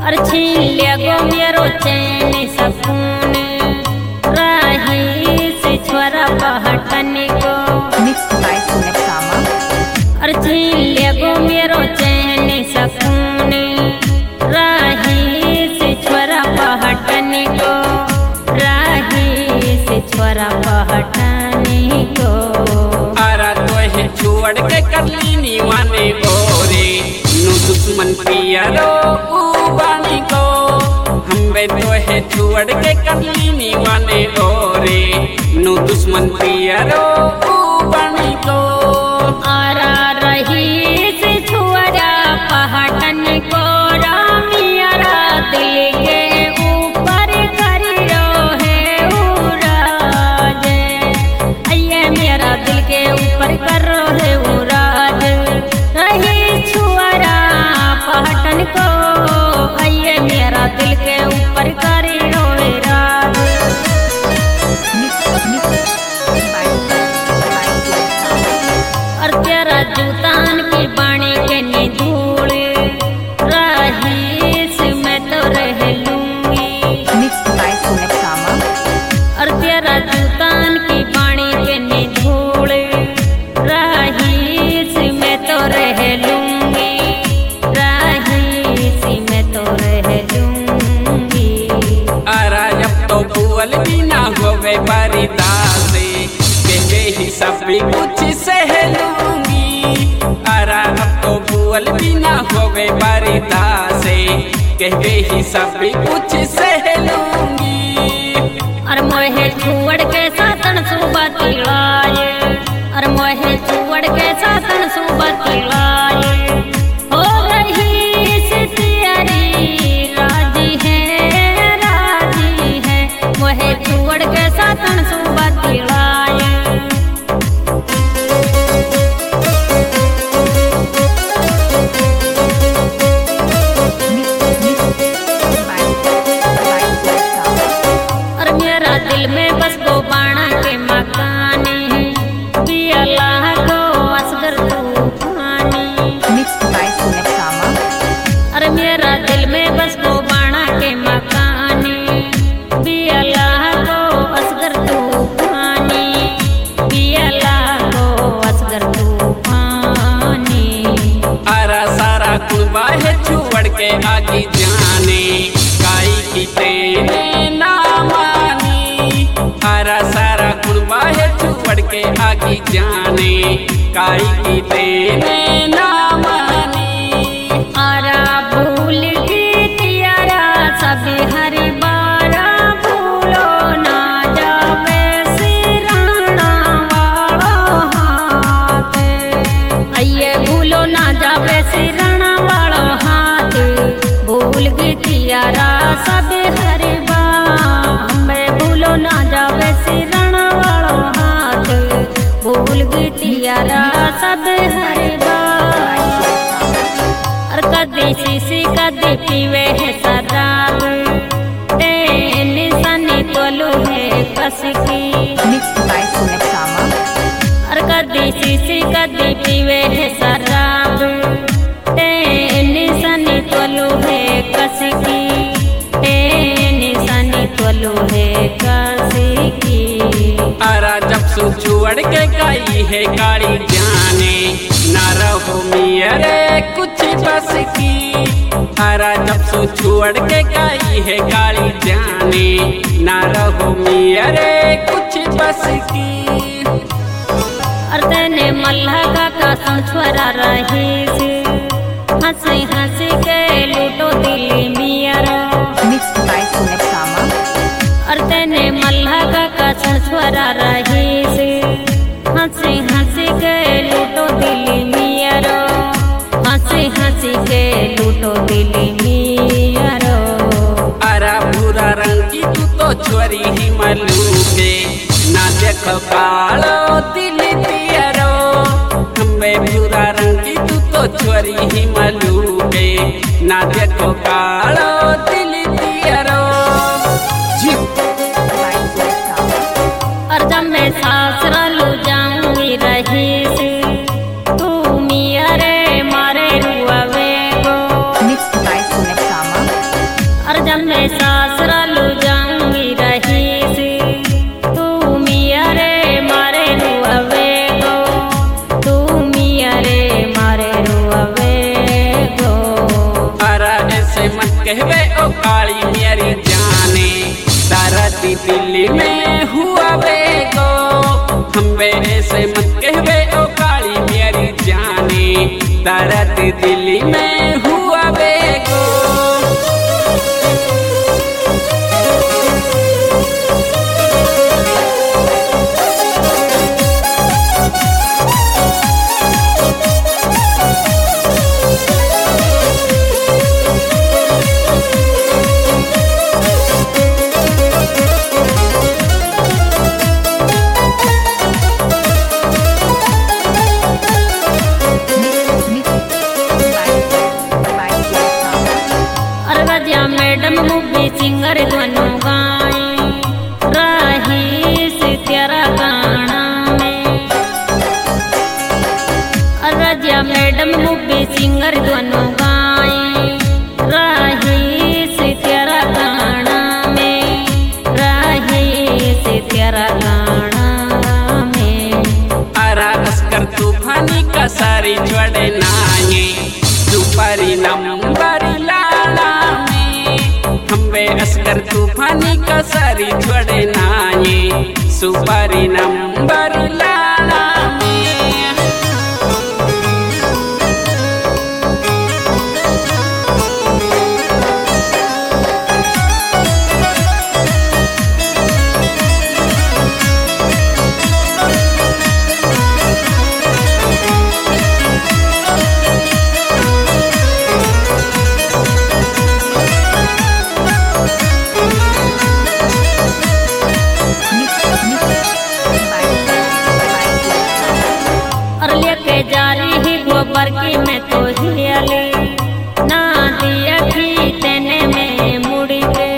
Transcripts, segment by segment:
और छीन लिया गो मेरो चैन सकून रही से छोरा पहटन को और छीन लिया गो मेरो चैन सकून रही से छोरा पहटन को रही से छोरा पहटन को आरा तो है छोड़ के करली नीवाने गोरे नु दुश्मन पियरो बानी को हम तो है छोड़ के करली नीवाने गोरे नु दुश्मन पियरो बानी को आरा रही से छोरा पहटन को रामियारा दिल के ऊपर कर है उराज अये मेरा दिल के ऊपर कर है उराज रही छोरा पहटन को अये मेरा दिल के ऊपर कर है राज और तेरा जूतान की बाणी के निधूल रहीस मैं तो रह लूंगी और तेरा जूतान की बाणी के निधूल रहीस मैं तो रह लूंगी रहीस मैं तो रह लूंगी आरा जब तो बुअल भी ना होवे परिदासे कहवे ही सब कुछ सह लूंगी आरा अब तो बुअल भी ना होवे परिदासे कहवे ही सब कुछ सह लूंगी और मोहे छुअड़ के सातन सुबह तिलाए और मोहे छुअड़ के सातन सुबह तिलाए हो रही से तेरी राजी है मोहे छुअड़ के सातन सुबह तिलाए और मेरा दिल में बस गो बाणा के मकाने भी अल्लाह को असगर तूफानी और मेरा दिल में बस गो बाणा के मकाने भी अल्लाह को असगर तूफानी भी अल्लाह को असगर तूफानी आरा सारा कुर्बा है छुअड़ के आगे जाने काई की तेने ना मानी आरा सारा कुर्बा है छुअड़ के आगे जाने काई की तेने ना मानी आरा भूल की तियारा सब हरी बारा भूलो ना जावे सिराना वालो हाथ अये भूलो ना जावे सिराना वालो हाथ भूल की तियारा सब हरी मैं भूलो ना जावे सिराना वालो हाथ भूल की तियारा सब हरी और कदी शीशी कदी पीवे है शराब निशानी तोलू है कस की और कदी शीशी कदी पीवे है शराब निशानी तोलू है कस की निशानी तोलू है कस की आरा जब सु छुअड़ के काई है काली जाने ना रहो मियरे कुछ बस की आरा जब सु छुअड़ के काई है काली जाने ना रहो मियरे कुछ बस की और तेने मल्हा का कसम छोरा रही से हंसी हंसी के लूटो दिली मियारो और तेने मल्हा का कसम छोरा रही से हंसी हंसी के लूटो दिली मियारो हंसी हंसी के लूटो दिली मियारो आरा भूरा रंग की तू तो छोरी ही मलूके ना देखो कालो दिल तियरो हमें भूरा रंग की तू तो छोरी ही मलूके ना देखो कालो दिल तियरो और जब मैं सासुराल जाऊंगी रही से तू मिया रे मारे रुआवे गो कहवे ओ काली मेरी जाने दर्द दिल्ली में हुआ बेगो हम ऐसे मत कहवे ओ काली मेरी जाने दर्द दिल्ली में हुआ बेगो। मैडम मूवी सिंगर दोनों गाए रही से तेरा गाना में। रजिया मैडम मूवी सिंगर दोनों गाए रही से तेरा गाना में, रही से तेरा गाना में। अरा अस्कर तूफानी का सारी जोड़े नाये सुपारी नंबर लाला अस्कर तूफानी का सारी छोड़े नाये सुपारी नंबर लाला में। गोबर की मैं तो हियाले ना दिया की तेने में मुड़ी के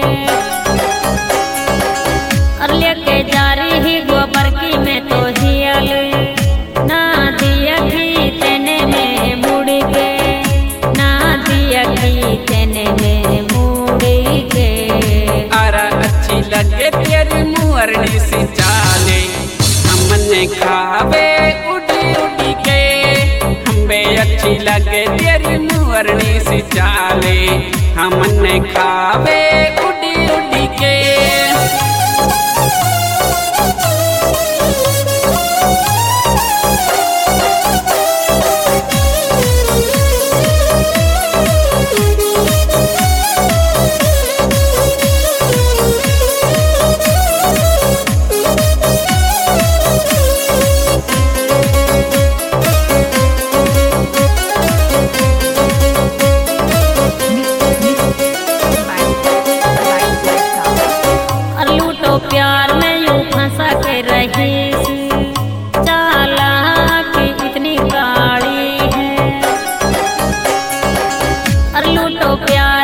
और लेके जा रही गोबर की मैं तो हियाले ना दिया की तेने में मुड़ी के, ना दिया की तेने में मुड़ी के। अरा अच्छी लगे तेरी मुहरनी सी चाले हमने खावे उड़ी उड़ी के अच्छी लगे तेरी मुहरनी सी चाले हमने खावे उड़ी उड़ी के। प्यार में यूं फंसा के रही चाला की इतनी गाड़ी है और लूटो प्यार